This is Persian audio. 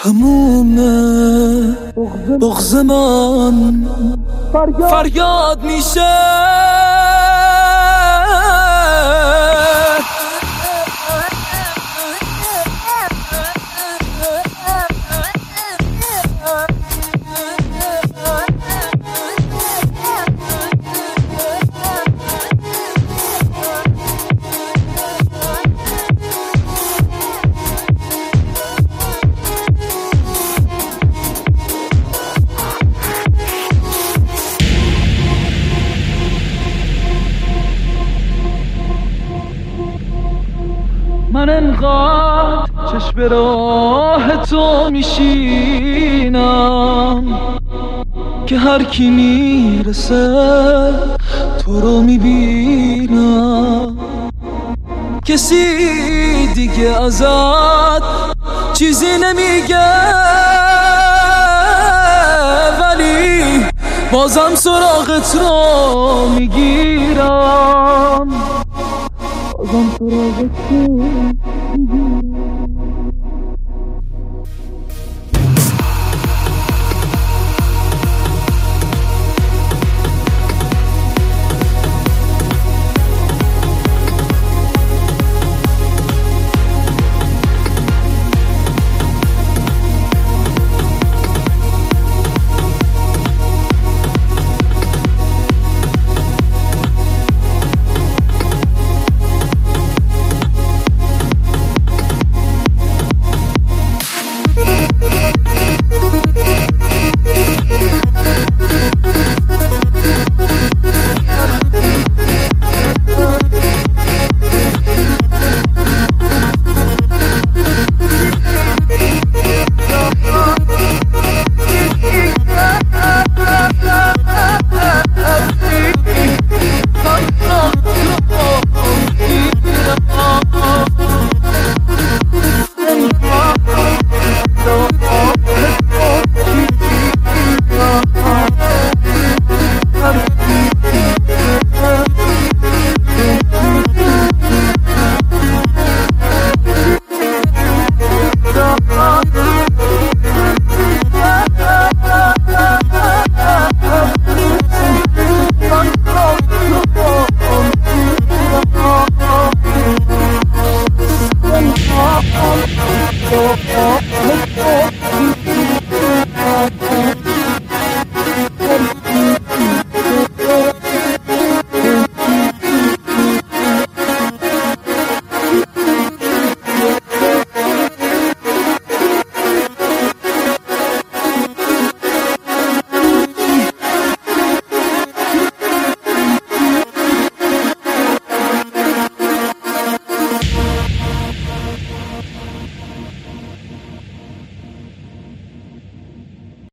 همومه بغض من فریاد میشه. من انقدر چشم به راه تو میشینم که هر کی میرسه تو رو میبینم. کسی دیگه ازت چیزی نمیگه ولی بازم سراغت رو میگیرم. بازم سراغت رو میگیرم.